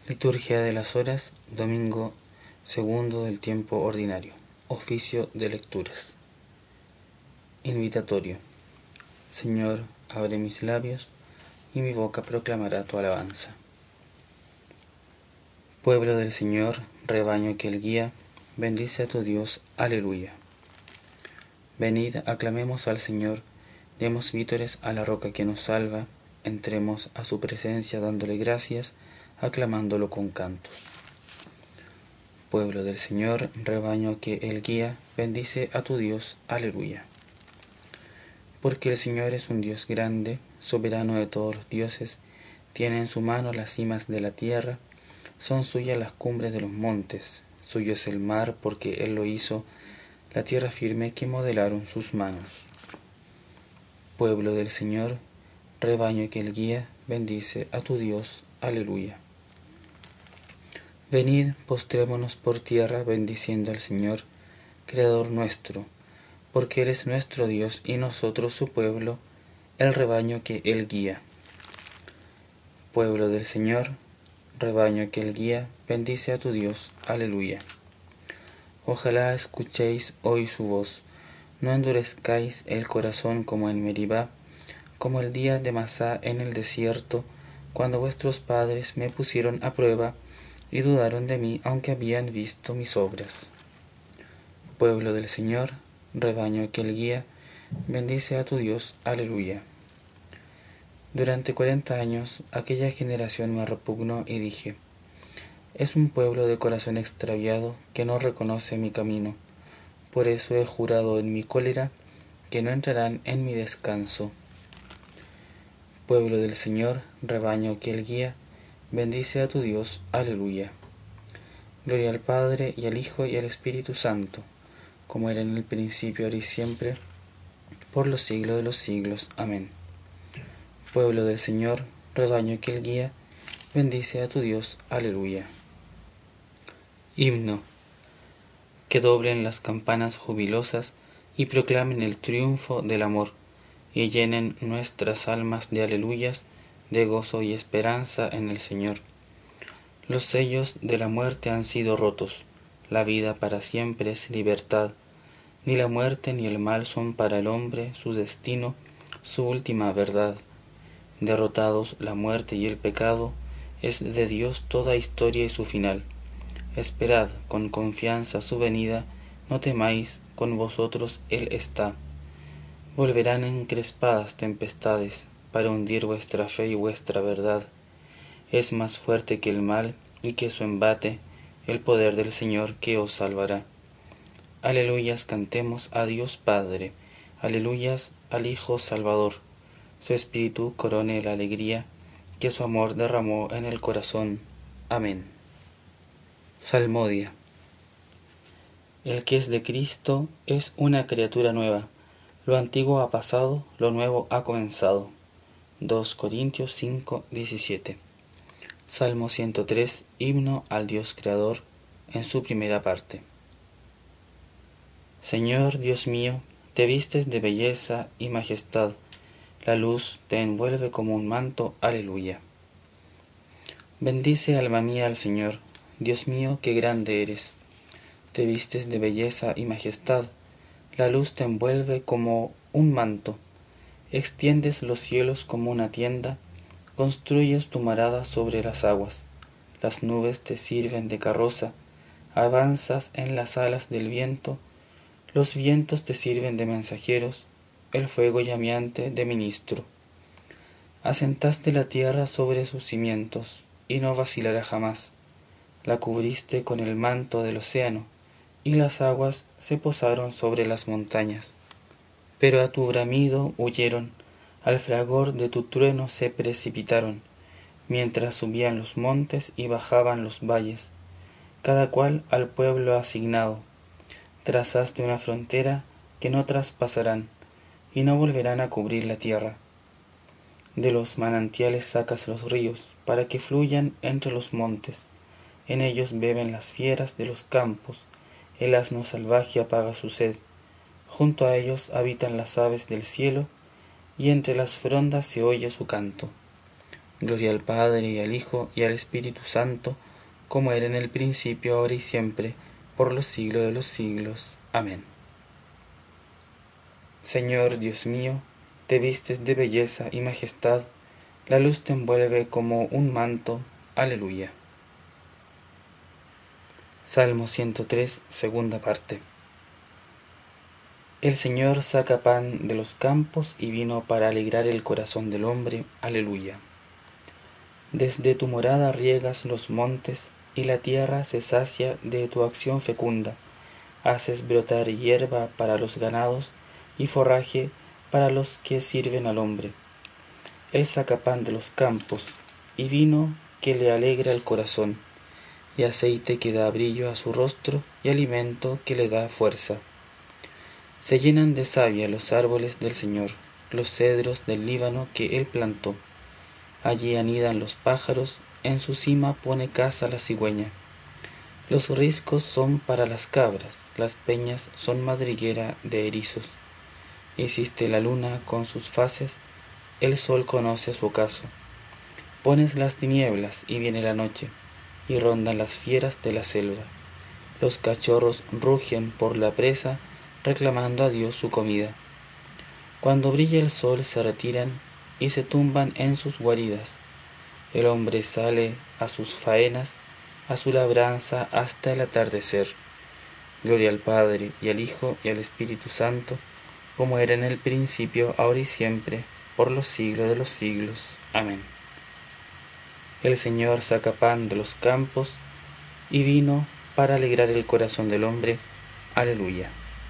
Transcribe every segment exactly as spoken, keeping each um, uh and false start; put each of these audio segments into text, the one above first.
Liturgia de las Horas, domingo segundo del tiempo ordinario. Oficio de lecturas. Invitatorio. Señor, abre mis labios, y mi boca proclamará tu alabanza. Pueblo del Señor, rebaño que Él guía, bendice a tu Dios. Aleluya. Venid, aclamemos al Señor, demos vítores a la roca que nos salva, entremos a su presencia dándole gracias, aclamándolo con cantos. Pueblo del Señor, rebaño que Él guía, bendice a tu Dios. Aleluya. Porque el Señor es un Dios grande, soberano de todos los dioses, tiene en su mano las cimas de la tierra, son suyas las cumbres de los montes, suyo es el mar porque Él lo hizo, la tierra firme que modelaron sus manos. Pueblo del Señor, rebaño que Él guía, bendice a tu Dios. Aleluya. Venid, postrémonos por tierra bendiciendo al Señor, Creador nuestro, porque Él es nuestro Dios y nosotros su pueblo, el rebaño que Él guía. Pueblo del Señor, rebaño que Él guía, bendice a tu Dios. Aleluya. Ojalá escuchéis hoy su voz, no endurezcáis el corazón como en Meribá, como el día de Masá en el desierto, cuando vuestros padres me pusieron a prueba y dudaron de mí aunque habían visto mis obras. Pueblo del Señor, rebaño que Él guía, bendice a tu Dios. Aleluya. Durante cuarenta años aquella generación me repugnó y dije, es un pueblo de corazón extraviado que no reconoce mi camino. Por eso he jurado en mi cólera que no entrarán en mi descanso. Pueblo del Señor, rebaño que Él guía, bendice a tu Dios. Aleluya. Gloria al Padre, y al Hijo, y al Espíritu Santo, como era en el principio, ahora y siempre, por los siglos de los siglos. Amén. Pueblo del Señor, rebaño que Él guía, bendice a tu Dios. Aleluya. Himno. Que doblen las campanas jubilosas y proclamen el triunfo del amor, y llenen nuestras almas de aleluyas, de gozo y esperanza en el Señor. Los sellos de la muerte han sido rotos, la vida para siempre es libertad, ni la muerte ni el mal son para el hombre su destino, su última verdad. Derrotados la muerte y el pecado, es de Dios toda historia y su final. Esperad con confianza su venida, no temáis, con vosotros Él está. Volverán encrespadas tempestades, para hundir vuestra fe y vuestra verdad. Es más fuerte que el mal y que su embate, el poder del Señor que os salvará. Aleluyas cantemos a Dios Padre, aleluyas al Hijo Salvador. Su espíritu corone la alegría que su amor derramó en el corazón. Amén. Salmodia. El que es de Cristo es una criatura nueva. Lo antiguo ha pasado, lo nuevo ha comenzado. dos Corintios cinco, diecisiete. Salmo ciento tres, himno al Dios Creador, en su primera parte. Señor Dios mío, te vistes de belleza y majestad, la luz te envuelve como un manto. Aleluya. Bendice alma mía al Señor, Dios mío, qué grande eres. Te vistes de belleza y majestad, la luz te envuelve como un manto, extiendes los cielos como una tienda, construyes tu morada sobre las aguas, las nubes te sirven de carroza, avanzas en las alas del viento, los vientos te sirven de mensajeros, el fuego llameante de ministro. Asentaste la tierra sobre sus cimientos, y no vacilará jamás. La cubriste con el manto del océano, y las aguas se posaron sobre las montañas. Pero a tu bramido huyeron, al fragor de tu trueno se precipitaron, mientras subían los montes y bajaban los valles, cada cual al pueblo asignado. Trazaste una frontera que no traspasarán, y no volverán a cubrir la tierra. De los manantiales sacas los ríos, para que fluyan entre los montes. En ellos beben las fieras de los campos, el asno salvaje apaga su sed. Junto a ellos habitan las aves del cielo, y entre las frondas se oye su canto. Gloria al Padre, y al Hijo, y al Espíritu Santo, como era en el principio, ahora y siempre, por los siglos de los siglos. Amén. Señor Dios mío, te vistes de belleza y majestad, la luz te envuelve como un manto. Aleluya. Salmo ciento tres, segunda parte. El Señor saca pan de los campos y vino para alegrar el corazón del hombre. Aleluya. Desde tu morada riegas los montes, y la tierra se sacia de tu acción fecunda. Haces brotar hierba para los ganados, y forraje para los que sirven al hombre. Él saca pan de los campos, y vino que le alegra el corazón, y aceite que da brillo a su rostro, y alimento que le da fuerza. Se llenan de savia los árboles del Señor, los cedros del Líbano que él plantó. Allí anidan los pájaros, en su cima pone casa la cigüeña. Los riscos son para las cabras, las peñas son madriguera de erizos. Hiciste la luna con sus fases, el sol conoce su ocaso. Pones las tinieblas y viene la noche, y rondan las fieras de la selva. Los cachorros rugen por la presa, reclamando a Dios su comida. Cuando brilla el sol se retiran y se tumban en sus guaridas. El hombre sale a sus faenas, a su labranza hasta el atardecer. Gloria al Padre, y al Hijo, y al Espíritu Santo, como era en el principio, ahora y siempre, por los siglos de los siglos. Amén. El Señor saca pan de los campos y vino para alegrar el corazón del hombre. Aleluya.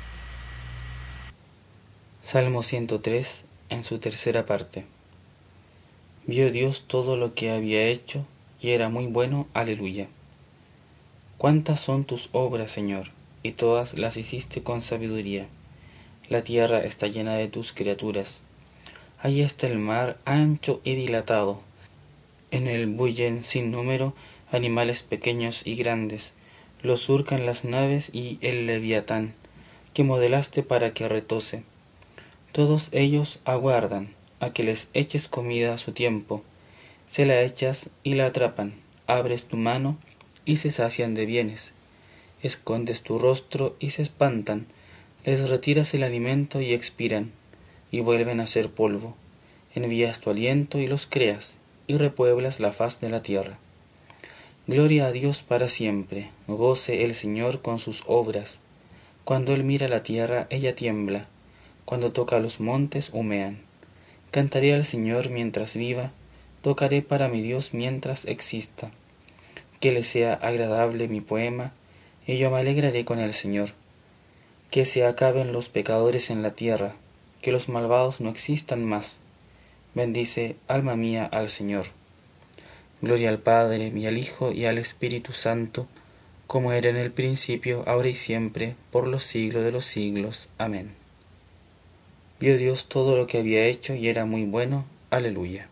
Salmo ciento tres, en su tercera parte. Vio Dios todo lo que había hecho, y era muy bueno. Aleluya. Cuántas son tus obras, Señor, y todas las hiciste con sabiduría. La tierra está llena de tus criaturas. Allí está el mar ancho y dilatado. En él bullen sin número animales pequeños y grandes. Los surcan las naves y el leviatán, que modelaste para que retose. Todos ellos aguardan a que les eches comida a su tiempo. Se la echas y la atrapan. Abres tu mano y se sacian de bienes. Escondes tu rostro y se espantan. Les retiras el alimento y expiran, y vuelven a ser polvo. Envías tu aliento y los creas, y repueblas la faz de la tierra. Gloria a Dios para siempre. Goce el Señor con sus obras. Cuando Él mira la tierra, ella tiembla. Cuando toca los montes, humean. Cantaré al Señor mientras viva, tocaré para mi Dios mientras exista. Que le sea agradable mi poema, y yo me alegraré con el Señor. Que se acaben los pecadores en la tierra, que los malvados no existan más. Bendice, alma mía, al Señor. Gloria al Padre, y al Hijo, y al Espíritu Santo, como era en el principio, ahora y siempre, por los siglos de los siglos. Amén. Vio Dios todo lo que había hecho, y era muy bueno. Aleluya.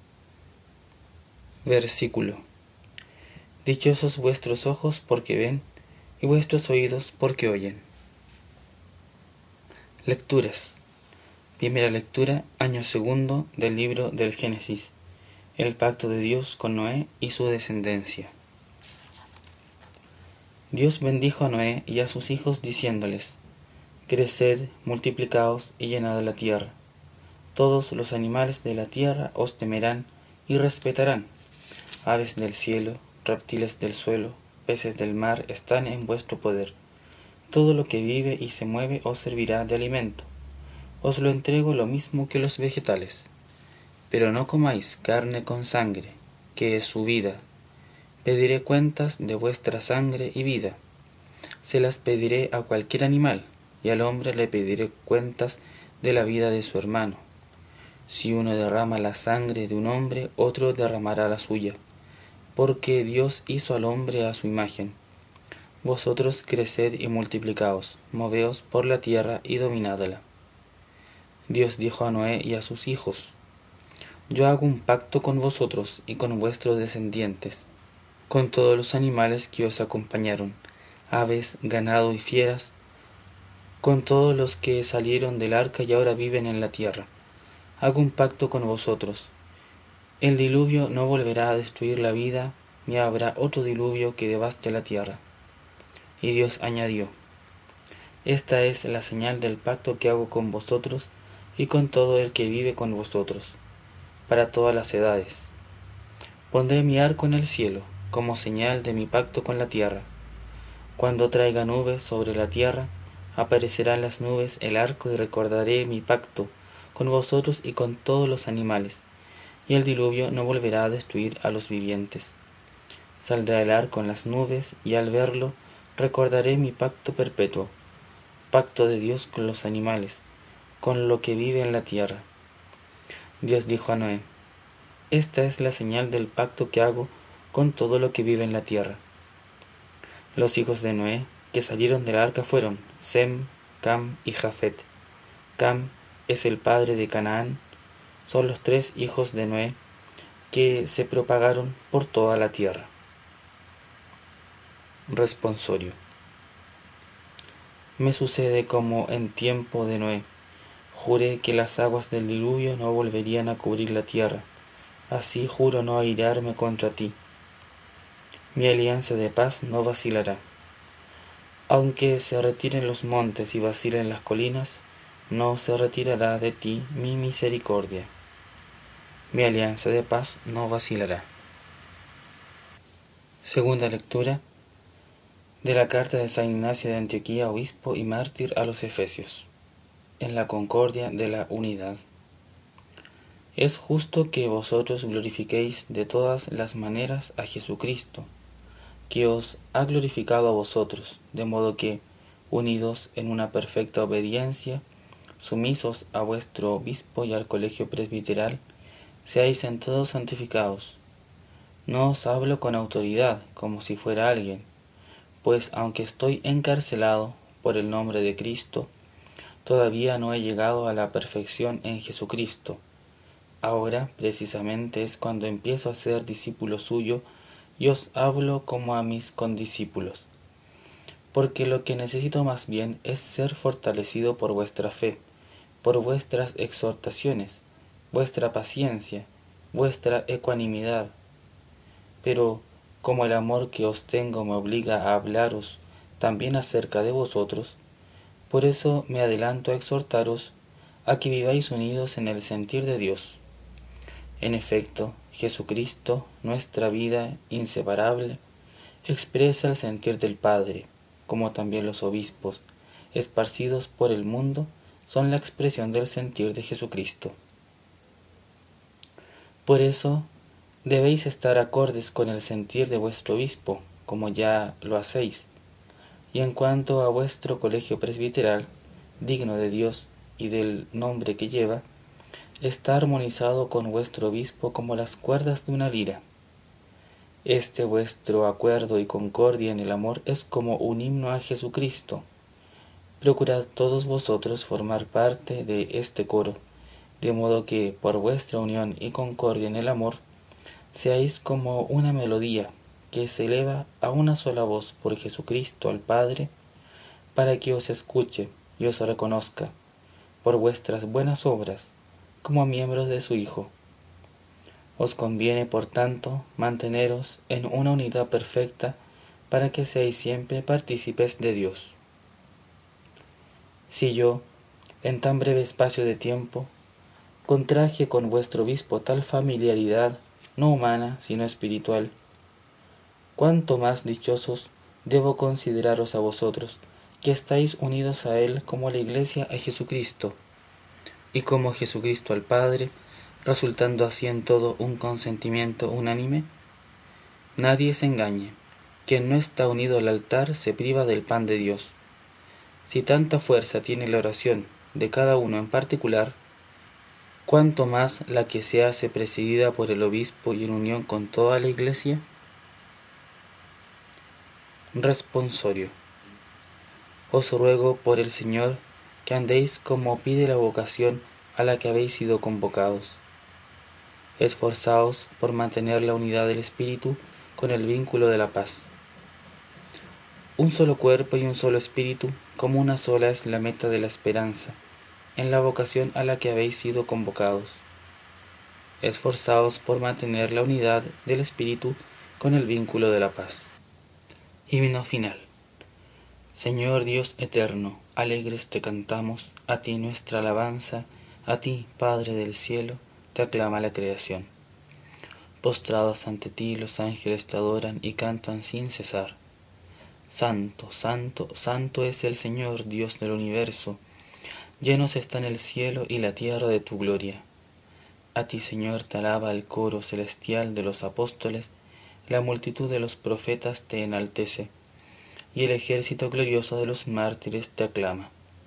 Versículo. Dichosos vuestros ojos porque ven, y vuestros oídos porque oyen. Lecturas. Primera lectura, año segundo del libro del Génesis. El pacto de Dios con Noé y su descendencia. Dios bendijo a Noé y a sus hijos diciéndoles: Creced, multiplicaos y llenad la tierra. Todos los animales de la tierra os temerán y respetarán. Aves del cielo, reptiles del suelo, peces del mar están en vuestro poder. Todo lo que vive y se mueve os servirá de alimento. Os lo entrego lo mismo que los vegetales. Pero no comáis carne con sangre, que es su vida. Pediré cuentas de vuestra sangre y vida. Se las pediré a cualquier animal, y al hombre le pediré cuentas de la vida de su hermano. Si uno derrama la sangre de un hombre, otro derramará la suya, porque Dios hizo al hombre a su imagen. Vosotros creced y multiplicaos, moveos por la tierra y dominadla. Dios dijo a Noé y a sus hijos: Yo hago un pacto con vosotros y con vuestros descendientes, con todos los animales que os acompañaron, aves, ganado y fieras, con todos los que salieron del arca y ahora viven en la tierra. Hago un pacto con vosotros. El diluvio no volverá a destruir la vida, ni habrá otro diluvio que devaste la tierra. Y Dios añadió: Esta es la señal del pacto que hago con vosotros y con todo el que vive con vosotros, para todas las edades. Pondré mi arco en el cielo, como señal de mi pacto con la tierra. Cuando traiga nubes sobre la tierra, aparecerá en las nubes el arco y recordaré mi pacto con vosotros y con todos los animales, y el diluvio no volverá a destruir a los vivientes. Saldrá el arco en las nubes, y al verlo recordaré mi pacto perpetuo, pacto de Dios con los animales, con lo que vive en la tierra. Dios dijo a Noé: Esta es la señal del pacto que hago con todo lo que vive en la tierra. Los hijos de Noé que salieron del arca fueron Sem, Cam y Jafet. Cam es el padre de Canaán. Son los tres hijos de Noé que se propagaron por toda la tierra. Responsorio. Me sucede como en tiempo de Noé. Juré que las aguas del diluvio no volverían a cubrir la tierra. Así juro no airarme contra ti. Mi alianza de paz no vacilará. Aunque se retiren los montes y vacilen las colinas, no se retirará de ti mi misericordia. Mi alianza de paz no vacilará. Segunda lectura de la carta de San Ignacio de Antioquía, obispo y mártir a los Efesios. En la concordia de la unidad. Es justo que vosotros glorifiquéis de todas las maneras a Jesucristo, que os ha glorificado a vosotros, de modo que, unidos en una perfecta obediencia, sumisos a vuestro obispo y al colegio presbiteral, seáis en todo santificados. No os hablo con autoridad, como si fuera alguien, pues aunque estoy encarcelado por el nombre de Cristo, todavía no he llegado a la perfección en Jesucristo. Ahora, precisamente, es cuando empiezo a ser discípulo suyo y os hablo como a mis condiscípulos. Porque lo que necesito más bien es ser fortalecido por vuestra fe, por vuestras exhortaciones, vuestra paciencia, vuestra ecuanimidad. Pero, como el amor que os tengo me obliga a hablaros también acerca de vosotros, por eso me adelanto a exhortaros a que viváis unidos en el sentir de Dios. En efecto, Jesucristo, nuestra vida inseparable, expresa el sentir del Padre, como también los obispos, esparcidos por el mundo, son la expresión del sentir de Jesucristo. Por eso, debéis estar acordes con el sentir de vuestro obispo, como ya lo hacéis. Y en cuanto a vuestro colegio presbiteral, digno de Dios y del nombre que lleva, está armonizado con vuestro obispo como las cuerdas de una lira. Este vuestro acuerdo y concordia en el amor es como un himno a Jesucristo. Procurad todos vosotros formar parte de este coro, de modo que, por vuestra unión y concordia en el amor, seáis como una melodía que se eleva a una sola voz por Jesucristo al Padre, para que os escuche y os reconozca, por vuestras buenas obras, como miembros de su Hijo. Os conviene, por tanto, manteneros en una unidad perfecta para que seáis siempre partícipes de Dios. Si yo, en tan breve espacio de tiempo, contraje con vuestro obispo tal familiaridad, no humana, sino espiritual, cuánto más dichosos debo consideraros a vosotros, que estáis unidos a Él como la Iglesia a Jesucristo, y como Jesucristo al Padre, resultando así en todo un consentimiento unánime. Nadie se engañe. Quien no está unido al altar se priva del pan de Dios. Si tanta fuerza tiene la oración de cada uno en particular, ¿cuánto más la que se hace presidida por el obispo y en unión con toda la Iglesia? Responsorio. Os ruego por el Señor que andéis como pide la vocación a la que habéis sido convocados. Esforzaos por mantener la unidad del Espíritu con el vínculo de la paz. Un solo cuerpo y un solo espíritu, como una sola es la meta de la esperanza, en la vocación a la que habéis sido convocados. esforzaos por mantener la unidad del espíritu con el vínculo de la paz. Himno final. Señor Dios eterno, alegres te cantamos, a ti nuestra alabanza, a ti, Padre del cielo, te aclama la creación. Postrados ante ti los ángeles te adoran y cantan sin cesar. Santo, santo, santo es el Señor, Dios del universo, llenos están el cielo y la tierra de tu gloria. A ti, Señor, te alaba el coro celestial de los apóstoles, la multitud de los profetas te enaltece, y el ejército glorioso de los mártires te aclama.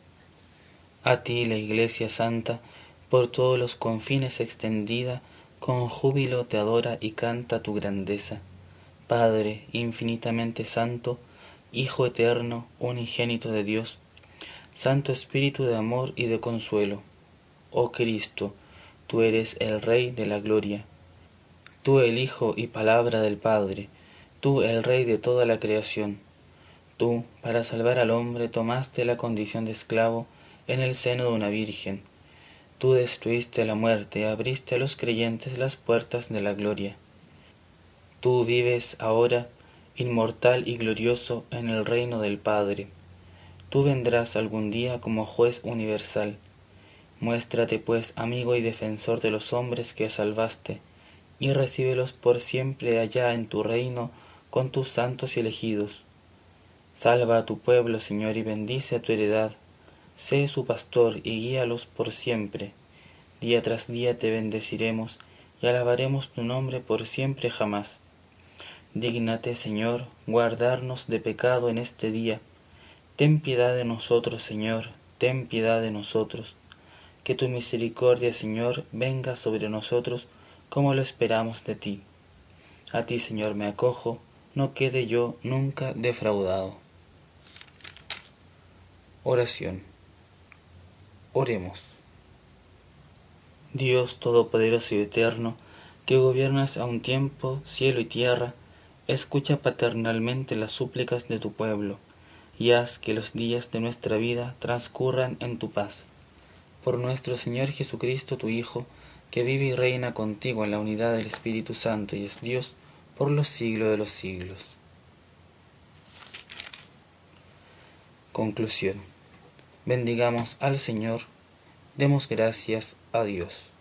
A ti, la Iglesia Santa, por todos los confines extendida, con júbilo te adora y canta tu grandeza. Padre infinitamente santo, Hijo eterno, unigénito de Dios, Santo Espíritu de amor y de consuelo. Oh Cristo, tú eres el Rey de la gloria, tú el Hijo y palabra del Padre, tú el Rey de toda la creación. Tú, para salvar al hombre, tomaste la condición de esclavo en el seno de una virgen. Tú destruiste la muerte, abriste a los creyentes las puertas de la gloria. Tú vives ahora, inmortal y glorioso, en el reino del Padre. Tú vendrás algún día como juez universal. Muéstrate, pues, amigo y defensor de los hombres que salvaste, y recíbelos por siempre allá en tu reino con tus santos y elegidos. Salva a tu pueblo, Señor, y bendice a tu heredad. Sé su pastor y guíalos por siempre. Día tras día te bendeciremos y alabaremos tu nombre por siempre jamás. Dígnate, Señor, guardarnos de pecado en este día. Ten piedad de nosotros, Señor, ten piedad de nosotros. Que tu misericordia, Señor, venga sobre nosotros como lo esperamos de ti. A ti, Señor, me acojo, no quede yo nunca defraudado. Oración. Oremos. Dios todopoderoso y eterno, que gobiernas a un tiempo cielo y tierra, escucha paternalmente las súplicas de tu pueblo, y haz que los días de nuestra vida transcurran en tu paz. Por nuestro Señor Jesucristo, tu Hijo, que vive y reina contigo en la unidad del Espíritu Santo y es Dios por los siglos de los siglos. Conclusión. Bendigamos al Señor, demos gracias a Dios.